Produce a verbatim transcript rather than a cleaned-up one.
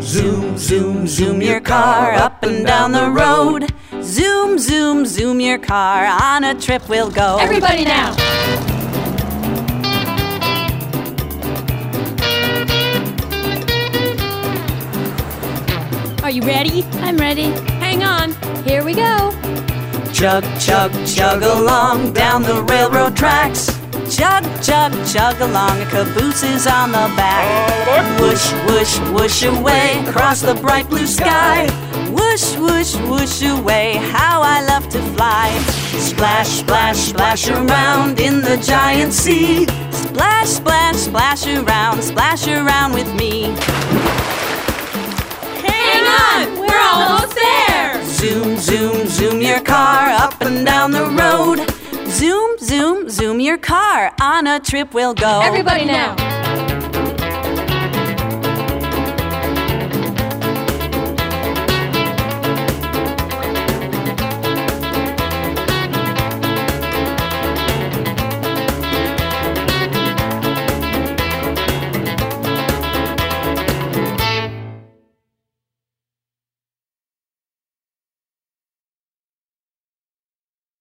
Zoom, zoom, zoom your car up and down the road. Zoom, zoom, zoom your car, on a trip we'll go. Everybody now! Are you ready? I'm ready. Hang on, here we go. Chug, chug, chug along down the railroad tracks. Chug, chug, chug along, a caboose is on the back. Whoosh, whoosh, whoosh away across the bright blue sky. Whoosh, whoosh, whoosh away, how I love to fly. Splash, splash, splash around in the giant sea. Splash, splash, splash around, splash around with me. Hang on, we're almost there! Zoom, zoom, zoom your car up and down the road. Zoom, zoom, zoom your car, on a trip we'll go. Everybody now!